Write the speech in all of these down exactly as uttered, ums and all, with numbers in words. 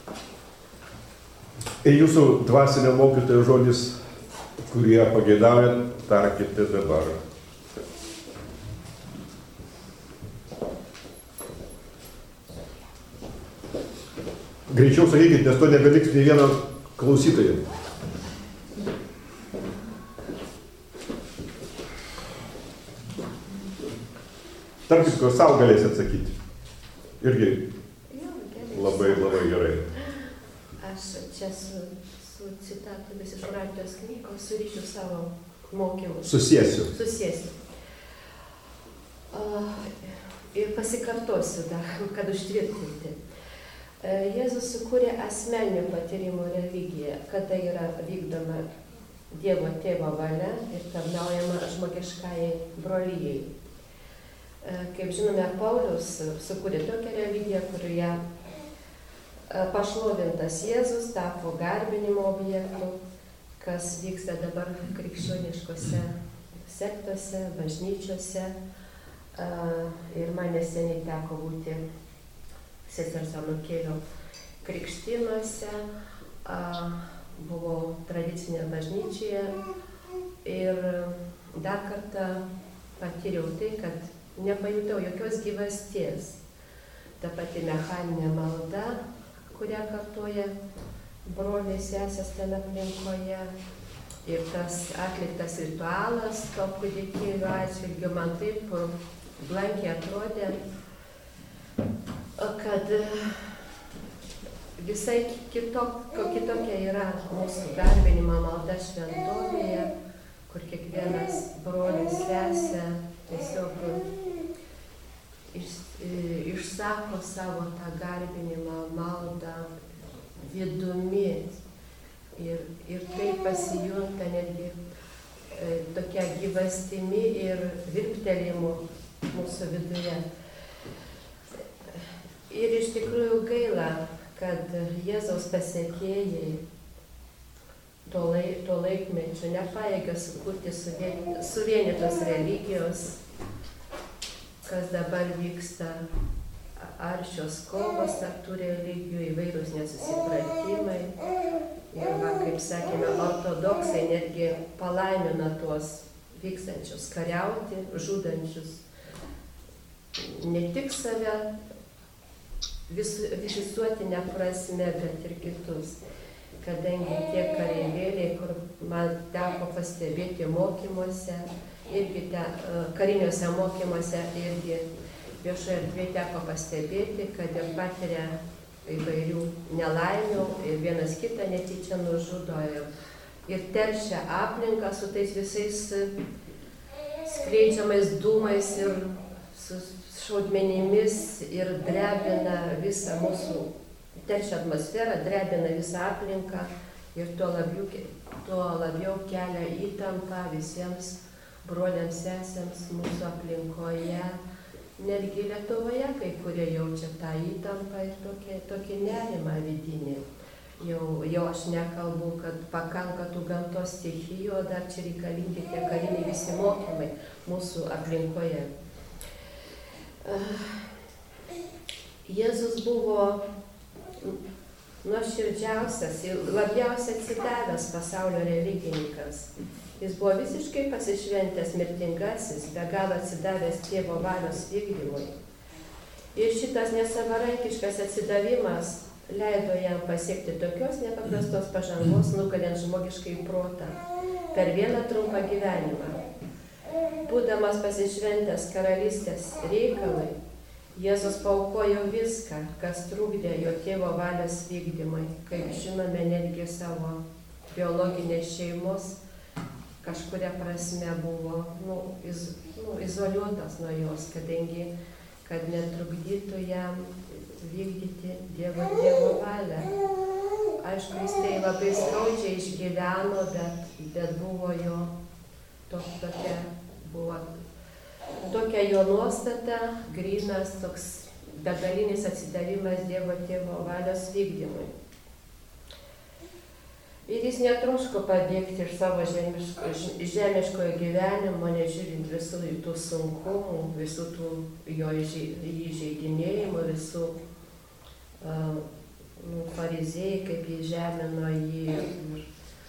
Ir jūsų dvasinio mokytojo žodis, kurie pageidaujat, tarkite dabar. Greičiau sakykit, nes to nebeliks nei vieno klausytojo. Tarp kitko, savo galės atsakyti. Irgi labai, labai gerai. Aš čia su, su citatomis iš Radios knygos surišiu savo mokymus. Susiesiu. Susiesiu. Uh, ir pasikartosiu dar, kad užtvirtinti. Uh, Jėzus sukūrė asmeninio patyrimo religiją, kada yra vykdoma Dievo tėvo valia ir tarnaujama žmogiškajai brolyjai. Uh, kaip žinome, Paulius sukūrė tokią religiją, kurioje pašlovintas Jėzus tapo garbinimo objektu, kas vyksta dabar krikščioniškose sektose, bažnyčiose. Ir man neseniai teko būti sesers Anūkėlio krikštynuose, buvau tradicinėje bažnyčioje ir dar kartą patyriau tai, kad nepajutau jokios gyvasties. Ta pati mechaninė malda, kurią kartuoja broliai sesės ten aplinkoje, ir tas atliktas ritualas to kūdikėlio atžvilgiu man taip blankiai atrodė, kad visai kitok, kitokia yra mūsų garbinimo malda šventovėje, kur kiekvienas brolis sesė tiesiog iš, išsako savo tą garbinimą maldą vidumi. Ir, ir tai pasijunta netgi e, tokia gyvastimi ir virptelėjimu mūsų viduje. Ir iš tikrųjų gaila, kad Jėzaus pasekėjai to, laik, to laikmečio nepajėgia sukurti suvienytos religijos, kas dabar vyksta, aršios kovos tarp tų religijų, įvairūs nesusipratimai. Ir va, kaip sakėme, ortodoksai netgi palaimina tuos vykstančius kariauti, žudančius ne tik save vis, visuotinę prasme, bet ir kitus. Kadangi tie kareivėliai, kur man teko pastebėti mokymuose, irgi te, kariniuose mokymuose, irgi viešoje erdvėje teko pastebėti, kad ir patiria įvairių nelaimių ir vienas kitą netyčia nužudo ir, ir teršia aplinką su tais visais skleidžiamais dūmais ir su šaudmenimis ir drebina visą mūsų, teršia atmosferą, drebina visą aplinką ir tuo labiau, tuo labiau kelia įtampą visiems broliams sesėms mūsų aplinkoje. Netgi Lietuvoje kai kurie jaučia tą įtampą ir tokį, tokį nerimą vidinį. Jau, jau aš nekalbu, kad pakanka tų gamtos stichijų, o dar čia reikalingi tie kariniai visi mokymai mūsų aplinkoje. Jėzus buvo nuoširdžiausias ir labiausiai atsidavęs pasaulio religininkas. Jis buvo visiškai pasišventęs mirtingasis, be galo atsidavęs tėvo valios vykdymui. Ir šitas nesavarankiškas atsidavimas leido jam pasiekti tokios nepaprastos pažangos, nugalint žmogiškai protą per vieną trumpą gyvenimą. Būdamas pasišventęs karalystės reikalui, Jėzus paaukojo viską, kas trukdė jo tėvo valios vykdymui, kaip žinome, netgi savo biologinės šeimos kažkuria prasme buvo nu, iz, nu, izoliuotas nuo jos, kadangi, kad netrukdytų jam vykdyti Dievo, Dievo valią. Aišku, jis tai labai skaudžiai išgyveno, bet, bet buvo jo to, tokia, buvo tokia jo nuostata, grynas toks begalinis atsidavimas Dievo tėvo valios vykdymui. Ir jis netroško pabėgti iš savo žemiško, žemiškojo gyvenimo, nežiūrint visų tų sunkumų, visų tų jo įžeidinėjimų, visų uh, nu, fariziejai, kaip jį žemino jį ir,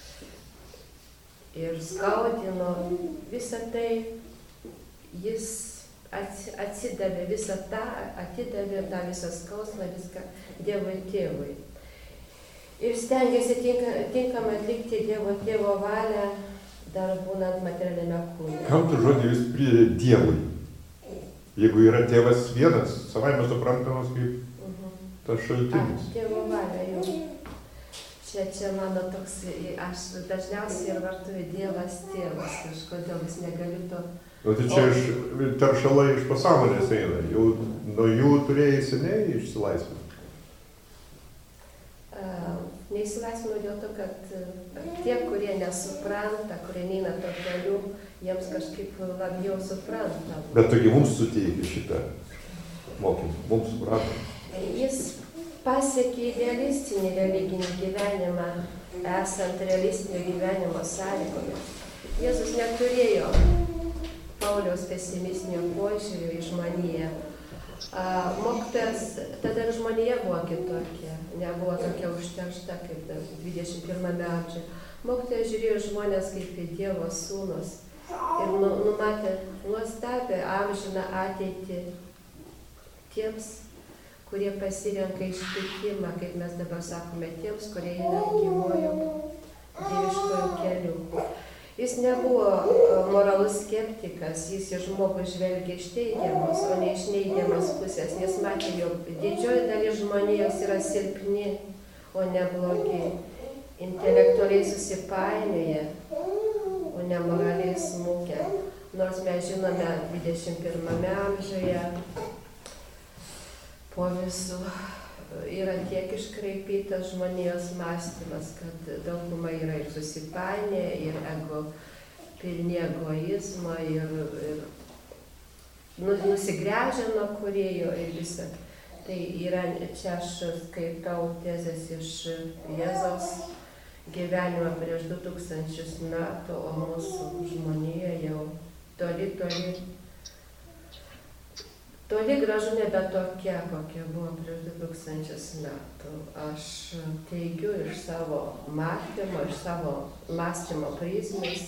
ir skaudino, visą tai jis atsidavė visą tą, atidavė tą visą skausmą, viską Dievui Tėvui. Ir stengiasi tinka, tinkamai atlikti Dievo Tėvo valią, dar būnant materialiame kūne. Kam tu žodį vis pridedi Dievui? Jeigu yra Tėvas vienas, savaime suprantamas kaip uh-huh. tas šaltinis. A, Tėvo valia, jau. Čia, čia mano toks, aš dažniausiai ir vartoju Dievas Tėvas, kažkodėl vis negaliu to. O tai čia o... iš, teršalai iš pasąmonės eina, jau nuo jų turėjai seniai išsilaisvinti. Uh, neįsilaisvinu dėl to, kad uh, tie, kurie nesupranta, kurie neina to keliu, jiems kažkaip labiau supranta. Bet togi mums suteikė šitą mokymą, mums suprato. Jis pasiekė idealistinį religinį gyvenimą, esant realistinio gyvenimo sąlygomis. Jėzus neturėjo Pauliaus pesimistinio požiūrio į žmoniją. Uh, mokytojas, tada ir žmonija buvo kitokia, nebuvo tokia užteršta kaip dvidešimt pirmame amžiuje. Mokytojas žiūrėjo žmonės kaip į Dievo sūnus ir nu, numatė nuostabią amžiną ateitį tiems, kurie pasirenka ištikimą, kaip mes dabar sakome, tiems, kurie eina gyvuoju dieviškoju keliu. Jis nebuvo moralus skeptikas, jis į žmogų žvelgia iš teigiamos, o ne iš neigiamos pusės, nes matė, jog didžioji dalis žmonijos yra silpni, o ne blogi, intelektualiai susipainioja, o ne moraliai smukę. Nors mes žinome dvidešimt pirmame amžiuje po visų yra tiek iškraipytas žmonijos mąstymas, kad dauguma yra ir susipainę, ir ego, pilni egoizmo, ir, ir nusigręžę nuo kūrėjo ir visą. Tai yra, čia aš skaitau tezes iš Jėzaus gyvenimo prieš du tūkstančius metų, o mūsų žmonija jau toli, toli, toli gražu nebe tokia, kokia buvo prieš du tūkstančius metų. Aš teigiu iš savo mąstymo, iš savo mąstymo prizmės.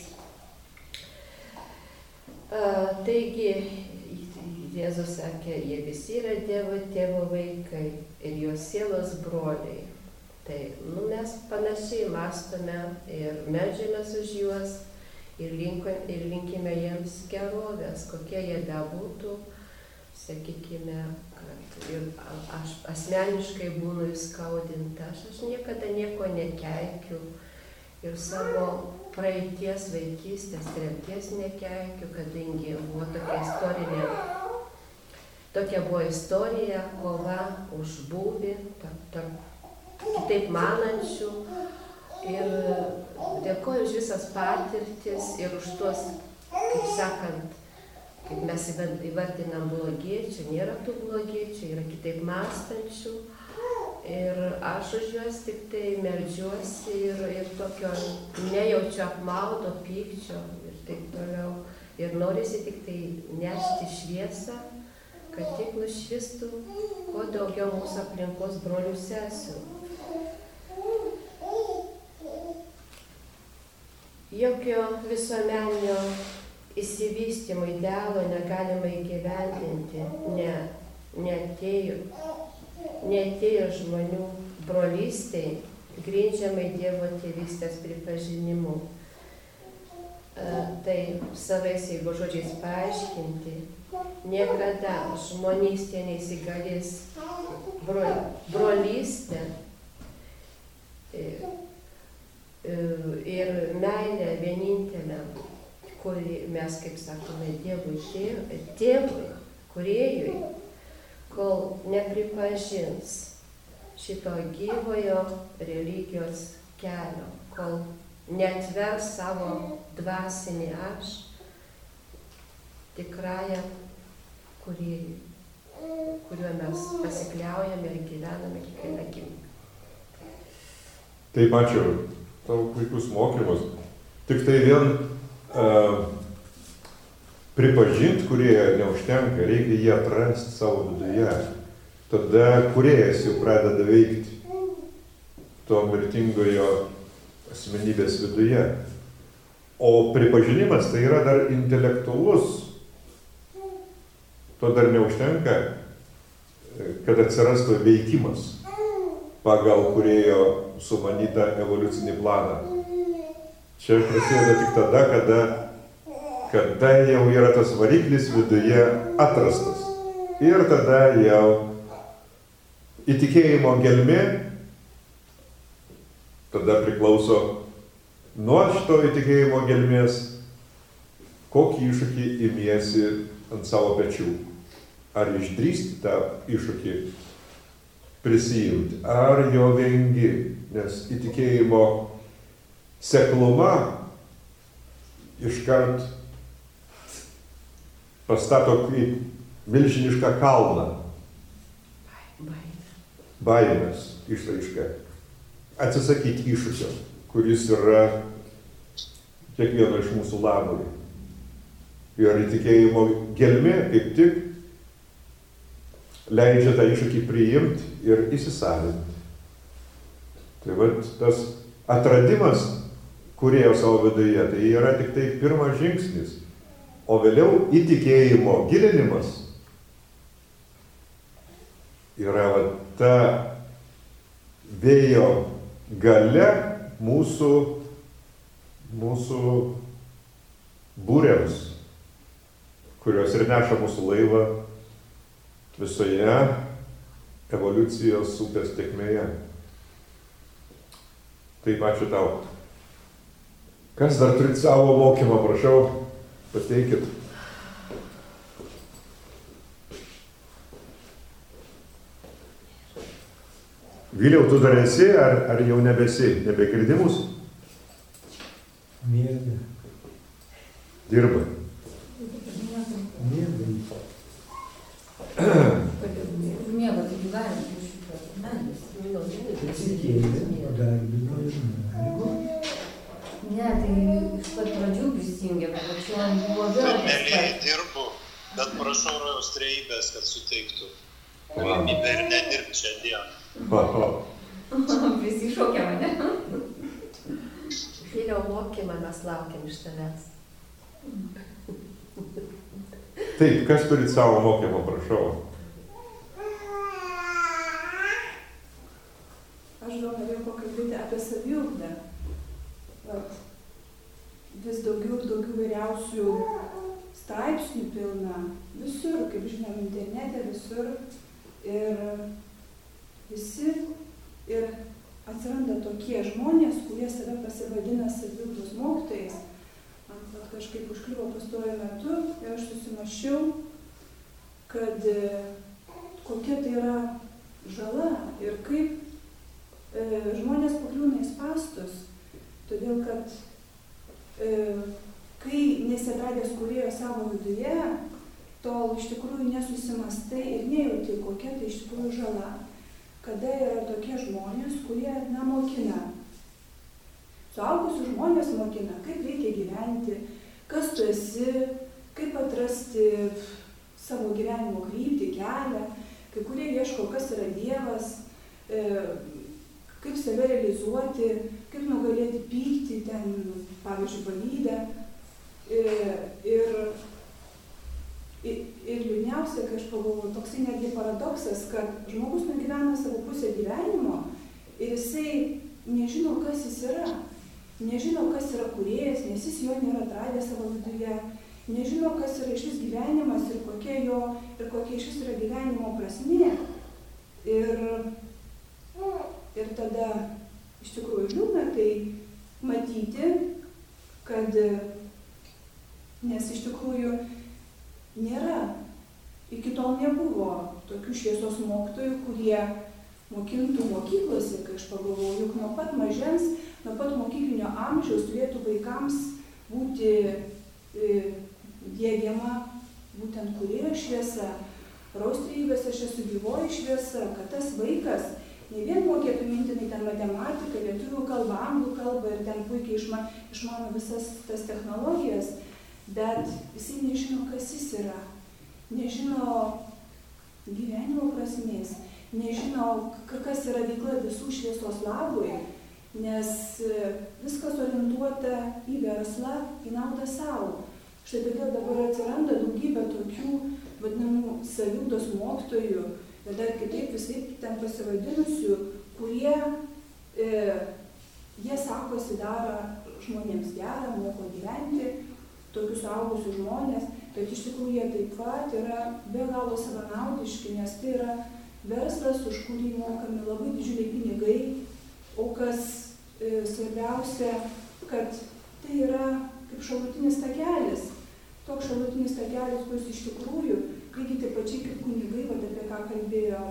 Uh, taigi, Jėzus sakė, jie visi yra Dievo Tėvo vaikai ir jo sielos broliai. Tai nu, mes panašiai mąstome ir meldžiamės už juos ir, linko, ir linkime jiems gerovės, kokie jie bebūtų. Sakykime, kad ir aš asmeniškai būnu įskaudinta, aš, aš niekada nieko nekeikiu ir savo praeities, vaikystės, tremties nekeikiu, kadangi buvo tokia istorinė, tokia buvo istorija, kova už būvį, tarp, tarp kitaip manančių ir dėkoju už visas patirtis ir už tuos, kaip sakant, kaip mes įvardinam blogiečių, nėra tų blogiečių, yra kitaip mąstančių ir aš už juos tik tai meldžiuosi ir, ir tokio nejaučiu apmaudo, pykčio ir taip toliau. Ir norisi tik tai nešti šviesą, kad tik nušvistų kuo daugiau mūsų aplinkos brolių sesių. Jokio visuomeninio įsivystymo idealo negalima įgyvendinti, ne, neatėjo, neatėjo žmonių brolystei, grindžiamai Dievo tėvystės pripažinimu. E, tai savais, jeigu žodžiais paaiškinti, niekada žmonystė neįsigalės bro, brolystė e, e, ir meilė vieninteliam, kurį mes, kaip sakome, Dievui tėvui, tėvui, kūrėjui, kol nepripažins šito gyvojo religijos kelio, kol neatvers savo dvasinį aš tikrąją kūrėjui, kuriuo mes pasikliaujame ir gyvename kiekvieną akimirką. Taip, ačiū, tavo puikus mokymas. Tik tai vien Uh, pripažinti kūrėją neužtenka, reikia jį atrasti savo viduje. Tada kūrėjas jau pradeda veikti. to mirtingojo asmenybės viduje. O pripažinimas tai yra dar intelektualus. To dar neužtenka, kad atsirastų veikimas pagal kūrėjo sumanytą evoliucinį planą. Čia prasideda tik tada, kada, kada jau yra tas variklis viduje atrastas. Ir tada jau įtikėjimo gelmė tada priklauso nuo šito įtikėjimo gelmės, kokį iššūkį imiesi ant savo pečių. Ar išdrįsti tą iššūkį prisijimti, ar jo vengi, nes įtikėjimo sekluma iškart pastato kaip milžinišką kalną. Baimės išraiška. Atsisakyti iššūkio, kuris yra kiekvieno iš mūsų labui. Ir įtikėjimo gelmė kaip tik leidžia tą iššūkį priimti ir įsisavinti. Tai vat tas atradimas kūrėjo savo viduje, tai yra tik tai pirmas žingsnis. O vėliau įtikėjimo gilinimas yra vat ta vėjo galia mūsų, mūsų būriams, kurios ir neša mūsų laivą visoje evoliucijos upės tėkmėje. Taip, ačiū tau. Kas dar turit savo mokymą, prašau, pateikit. Vyliau, tu dar esi, ar, ar jau nebesi, nebegirdi mūsų? Miega. Dirba. Miega. Miega, tai galim iš šito melis. Atsikėlė, darbino ir miego. Ne, tai iš pat pradžių prisijungė, bet šiandien buvo vėl tas Normaliai pats. dirbu, bet prašau rojaus trejybės, kad suteiktų galimybę ir nedirbti šią dieną. Va, va. Prisišaukė mane. Vyliau mokymą mes laukiam iš tavęs. Taip, kas turit savo mokymą, prašau. Aš gal norėjau pakalbėti apie saviugdą. Vat, vis daugiau ir daugiau vairiausių straipsnių pilna. Visur, kaip žinom, internete, visur. Ir visi ir atsiranda tokie žmonės, kurie save pasivadina saviugdos mokytojais. Man vat, kažkaip užkliuvo pastaruoju metu ir aš susimąsčiau, kad kokia tai yra žala ir kaip e, žmonės pakliūna į spastus. Todėl, kad e, kai nesatradęs kūrėjo savo viduje, tol iš tikrųjų nesusimastai ir nejauti, kokia tai iš tikrųjų žala. Kada yra tokie žmonės, kurie, na, mokina. Suaugusius žmonės mokina, kaip reikia gyventi, kas tu esi, kaip atrasti savo gyvenimo kryptį, kelią. Kai kurie ieško, kas yra Dievas, e, kaip save realizuoti, kaip nugalėti pyktį, ten, pavyzdžiui, pavydą. E, ir Ir, ir liūdniausia, kai aš pagalvoju, toksai netgi paradoksas, kad žmogus nugyvena savo pusę gyvenimo ir jisai nežino, kas jis yra. Nežino, kas yra kūrėjas, nes jis jo nėra atradęs savo viduje. Nežino, kas yra iš vis gyvenimas ir kokia jo, ir kokia iš vis yra gyvenimo prasmė. Ir, ir tada iš tikrųjų liūdna tai matyti, kad nes iš tikrųjų nėra, iki tol nebuvo tokių šviesos mokytojų, kurie mokintų mokyklose, kai aš pagalvoju, juk nuo pat mažens, nuo pat mokyklinio amžiaus turėtų vaikams būti e, diegiama būtent kūrėjo šviesa, rojaus trejybės aš esu gyvoji šviesa, kad tas vaikas ne vien mokėtų mintinai ten matematiką, lietuvių kalbą, anglų kalbą ir ten puikiai išma, išmano visas tas technologijas, bet jisai nežino, kas jis yra, nežino gyvenimo prasmės, nežino, kas yra veikla visų šviesos labui, nes viskas orientuota į verslą, į naudą savo. Štai todėl dabar atsiranda daugybė tokių vadinamų saviugdos mokytojų ir dar kitaip visai ten pasivadinusių, kurie, e, jie sakosi daro žmonėms gerą, moko gyventi, tokius suaugusius žmonės, bet iš tikrųjų jie taip pat yra be galo savanaudiški, nes tai yra verslas, už kurį mokami labai didžiuliai pinigai, o kas e, svarbiausia, kad tai yra kaip šalutinis takelis. Toks šalutinis takelis, kuris iš tikrųjų, lygiai taip pačiai kaip kunigai, vad apie ką kalbėjo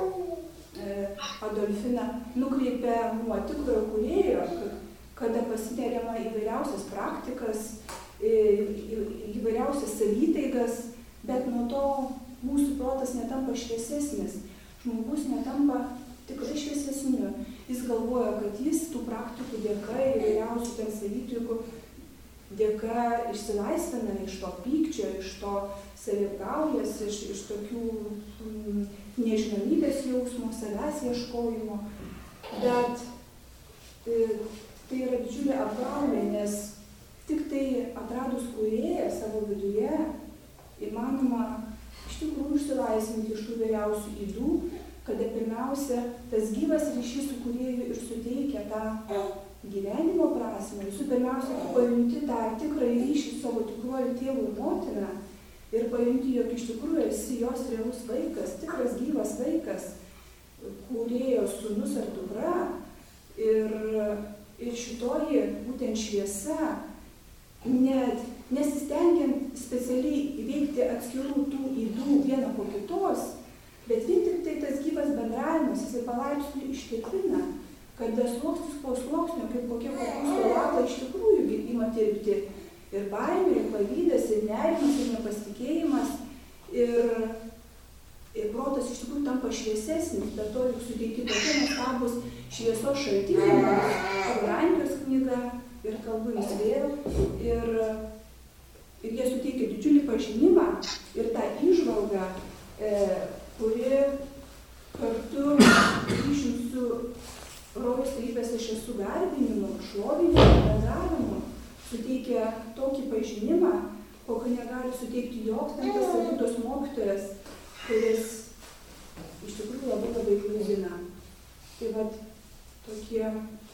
e, Adolfina, nukreipia nuo tikrojo kūrėjo, kada pasineriama įvairiausias praktikas, e, įvairiausias savytaigas, bet nuo to mūsų protas netampa šviesesnis, žmogus netampa tikrai šviesesniu. Jis galvoja, kad jis tų praktikų dėka, įvairiausių ten savytaigų dėka išsilaisvina iš to pykčio, iš to saviapgaulės, iš, iš tokių mm, nežinomybės jausmo, savęs ieškojimo. Bet e, tai yra didžiulė apgaulė, nes tik tai atradus kūrėją savo viduje įmanoma iš tikrųjų išsilaisvinti iš tų vairiausių ydų, kada pirmiausia tas gyvas ryšys su kūrėju ir suteikia tą gyvenimo prasme. Visų pirmiausia, tu pajunti tą tikrą ryšį su savo tikruoju tėvu ir motina ir pajunti, jog iš tikrųjų esi jos realus vaikas, tikras gyvas vaikas, kūrėjo sūnus ar dukra. Ir, ir šitoji būtent šviesa, net nesistengiant specialiai įveikti atskirų tų ydų vieną po kitos, bet vien tik tai tas gyvas bendravimas, jisai palaipsniui ištirpina, kada sluoksnis po sluoksnio, kaip kokie kopūstų lapai iš tikrųjų ima tirpti ir baimė, ir pavydas, ir nerimas, ir nepasitikėjimas, ir, ir protas iš tikrųjų tampa šviesesnis, bet to juk suteikti tokie nuostabūs šviesos šaltiniai, Eurangijos knyga ir kalbu jis vėl, ir, ir jie suteikia didžiulį pažinimą ir tą įžvalgą, e, kuri kartu ryšium su rojaus trejybės aš esu garbinimu, šlovinimu, bendravimu, suteikia tokį pažinimą, kokio negali suteikti joks ten tas saviugdos mokytojas, kuris iš tikrųjų labai labai klaidina. Tai vat tokie,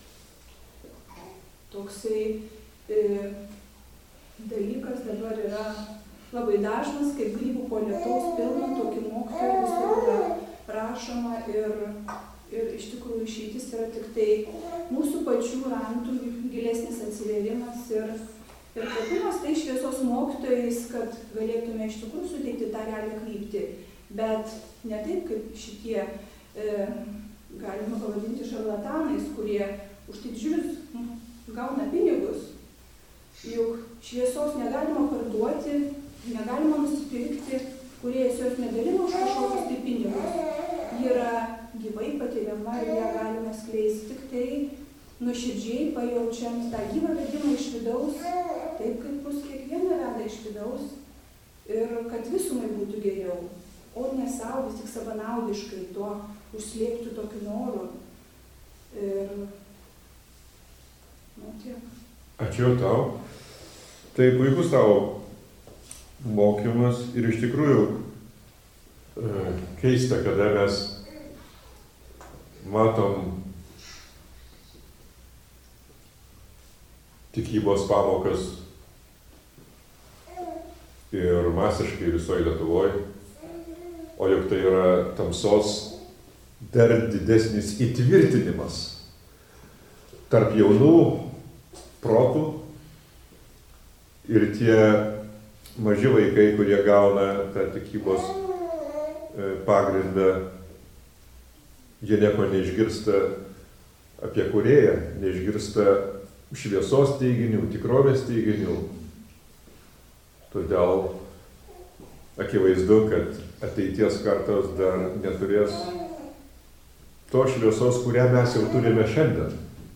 toksai e, dalykas dabar yra labai dažnas, kaip grybų po lietaus pilna, tokį mokytoją visur yra prašoma ir Ir iš tikrųjų išeitis yra tik tai mūsų pačių rantų gilesnis atsivėrimas ir, ir tapimas tai šviesos mokytojais, kad galėtume iš tikrųjų suteikti tą realią kryptį. Bet ne taip, kaip šitie, e, galima pavadinti šarlatanais, kurie už tai didžiulius gauna pinigus. Juk šviesos negalima parduoti, negalima nusipirkti, kurie jos nedalina už kažkokius tai pinigus. Ji yra gyvai patiriama ir ją galime skleisti tik tai nuoširdžiai pajaučiant tą gyvą vedimą iš vidaus, taip kaip bus kiekviena veda iš vidaus ir kad visumai būtų geriau, o ne savo vis tik savanaudiškai tuo užslėpti tokiu noru. Ir nu tiek. Ačiū tau. Tai puikus tavo mokymas ir iš tikrųjų keista, kada mes matom tikybos pamokas ir masiškai visoje Lietuvoje, o juk tai yra tamsos dar didesnis įtvirtinimas tarp jaunų protų ir tie maži vaikai, kurie gauna tą tikybos pagrindą, jie nieko neišgirsta apie kūrėją, neišgirsta šviesos teiginių, tikrovės teiginių. Todėl akivaizdu, kad ateities kartos dar neturės to šviesos, kurią mes jau turime šiandien.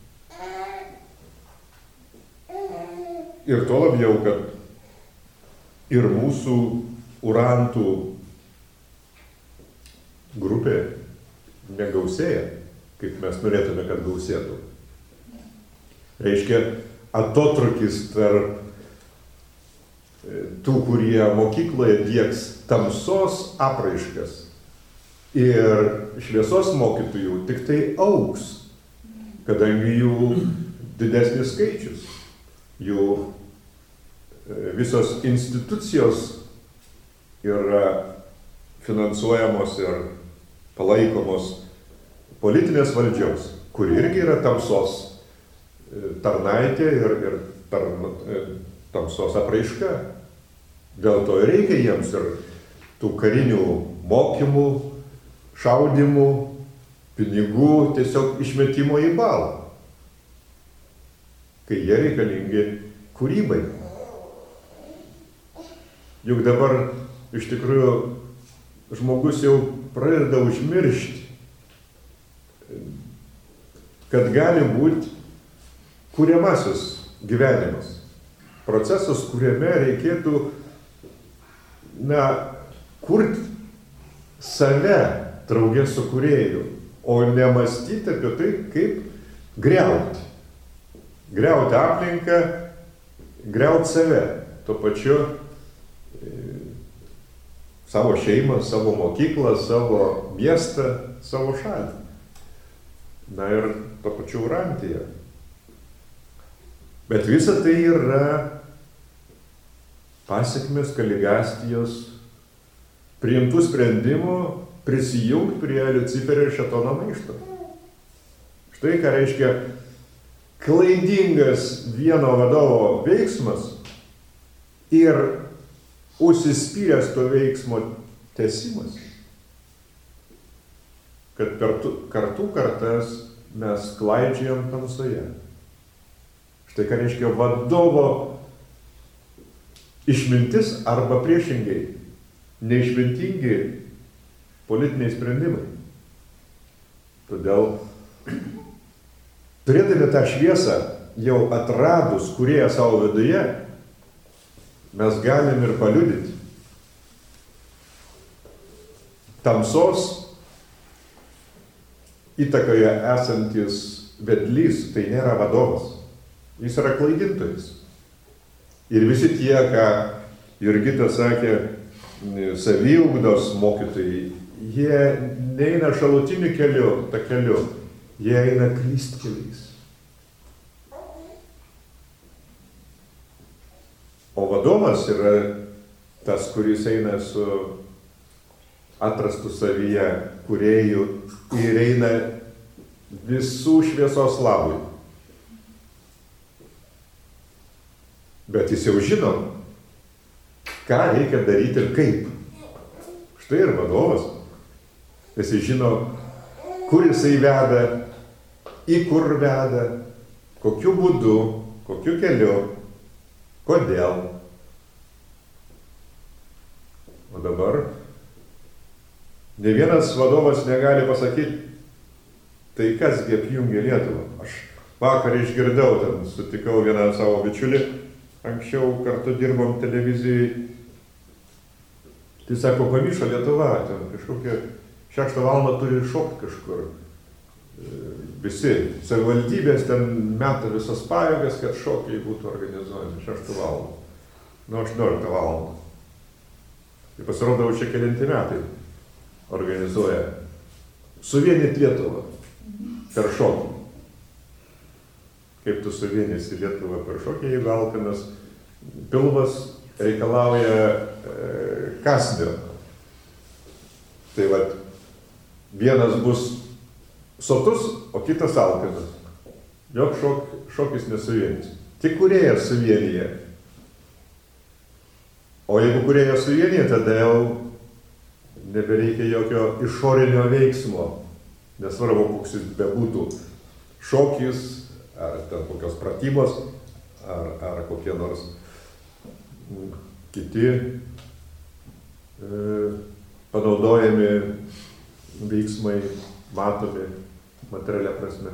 Ir to labiau, kad ir mūsų urantų grupė negausėja, kaip mes norėtume, kad gausėtų. Reiškia, atotrukis tarp tų, kurie mokykloje dieks tamsos apraiškas ir šviesos mokytojų tik tai augs, kadangi jų didesnis skaičius, jų visos institucijos yra finansuojamos ir palaikomos politinės valdžios, kuri irgi yra tamsos tarnaitė ir, ir tar, tamsos apraiška. Dėl to ir reikia jiems ir tų karinių mokymų, šaudimų, pinigų, tiesiog išmetimo į balą, kai jie reikalingi kūrybai. Juk dabar iš tikrųjų žmogus jau pradeda užmiršti, kad gali būti kuriamasis gyvenimas. Procesas, kuriame reikėtų, na, kurti save draugė su kūrėju, o ne mąstyti apie tai, kaip griauti. Griauti aplinką, griauti save. Tuo pačiu e, savo šeimą, savo mokyklą, savo miestą, savo šalį. Na ir tuo pačiu Urantyje. Bet visa tai yra pasekmės Kaligastijos priimtų sprendimų prisijungti prie Liuciferio ir Šėtono maišto. Štai ką reiškia klaidingas vieno vadovo veiksmas ir užsispyręs to veiksmo tęsimas. Kad per kartų kartas mes klaidžiojam tamsoje. Štai ką reiškia vadovo išmintis arba priešingai neišmintingi politiniai sprendimai. Todėl, turėdami tą šviesą jau atradus kūrėją savo viduje, mes galim ir paliudyti. Tamsos įtakoje esantis vedlys tai nėra vadovas. Jis yra klaidintojas. Ir visi tie, ką Jurgita sakė, saviugdos mokytojai, jie neina šalutiniu keliu, ta keliu, jie eina klystkeliais. O vadovas yra tas, kuris eina su atrastu savyje kūrėjų ir eina visų šviesos labui. Bet jis jau žino, ką reikia daryti ir kaip. Štai ir vadovas. Jis žino, kur jisai veda, į kur veda, kokiu būdu, kokiu keliu, kodėl. O dabar ne vienas vadovas negali pasakyti, tai kasgi apjungia Lietuvą. Aš vakar išgirdau, ten sutikau vieną savo bičiulį, anksčiau kartu dirbom televizijai. Tai sako, pamišo Lietuva, ten kažkokia šeštą valandą turi šokti kažkur. Visi savivaldybės ten meta visas pajėgas, kad šokiai būtų organizuojami šeštą valandą. Nuo aštuonioliktą valandą. Tai pasirodo, čia kelinti metai organizuoja. Suvienyti Lietuvą per šokį. Kaip tu suvienysi Lietuvą per šokį, jeigu alkanas pilvas reikalauja e, kasnio. Tai vat, vienas bus sotus, o kitas alkanas. Jok šok, šokis nesuvienys. Tik kūrėjas suvienyje. O jeigu kūrėjas suvienyje, tada jau nebereikia jokio išorinio veiksmo. Nesvarbu, koks jis bebūtų šokis, ar ten kokios pratybos, ar, ar kokie nors kiti e, panaudojami veiksmai, matomi materialia prasme.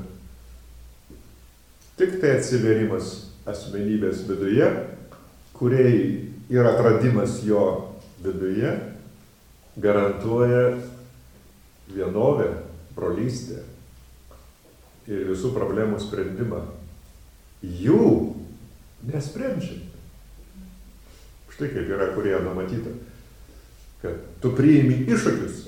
Tik tai atsiverimas asmenybės viduje, kuriai ir atradimas jo viduje garantuoja vienovę, brolystę ir visų problemų sprendimą, jų nesprendžia. Štai kaip yra kurie numatyta, kad tu priimi iššūkius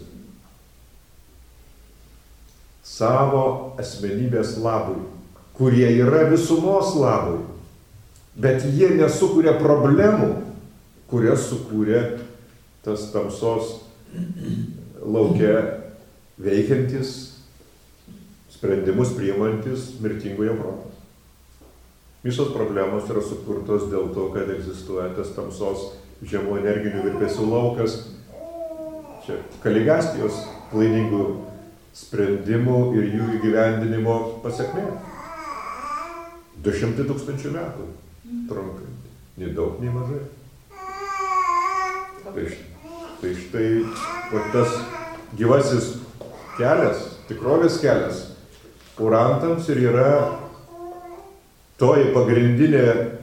savo asmenybės labui, kurie yra visumos labui, bet jie nesukuria problemų, kurias sukūrė tas tamsos lauke veikiantis, sprendimus priimantis mirtingojo protas. Visos problemos yra sukurtos dėl to, kad egzistuoja tas tamsos žemų energinių virpesių laukas. Čia Kaligastijos klaidingų sprendimų ir jų įgyvendinimo pasekmė. Du šimtai tūkstančių metų trunka. Nei daug, nei mažai. Tai, tai štai va, tas gyvasis kelias, tikrovės kelias, kurantams ir yra toji pagrindinė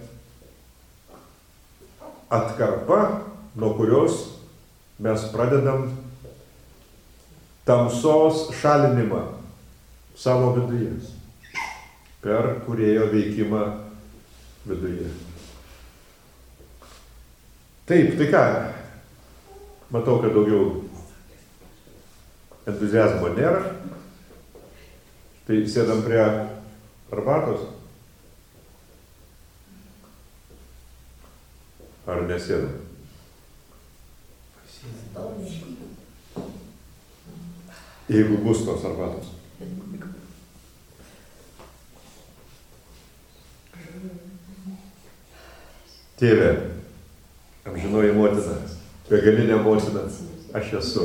atkarpa, nuo kurios mes pradedam tamsos šalinimą savo viduje, per kūrėjo veikimą viduje. Taip, tai ką? Matau, kad daugiau entuziazmo nėra. Tai sėdam prie arbatos. Ar nesėdam? Jeigu bus tos arbatos. Tėve, amžinoji motina, begalinė motina, aš esu.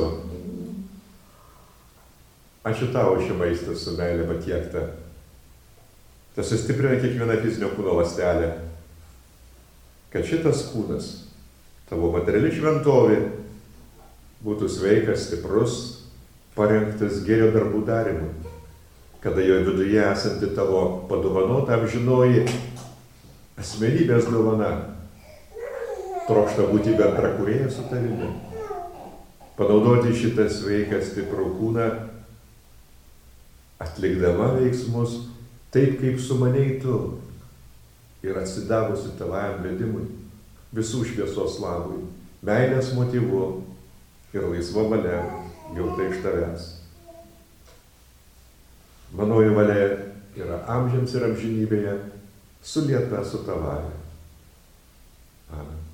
Ačiū tau už šį maistą su meilė patiektą. Tas sustiprina kiekvieną fizinio kūno ląstelę. Kad šitas kūnas, tavo materiali šventovė, būtų sveikas, stiprus, parengtas gėrio darbų darimui. Kada jo viduje esanti tavo padovanota amžinoji asmenybės dovana trokšta būti bendra kūrėja su tavimi. Panaudoti šitą sveiką stiprų kūną, atlikdama veiksmus taip, kaip sumanei tu ir atsidavusi tavajam vedimui, visų šviesos labui, meilės motyvu ir laisva valia gauta iš tavęs. Manoji valia yra amžiams ir amžinybėje sulieta su tavąja. Amen.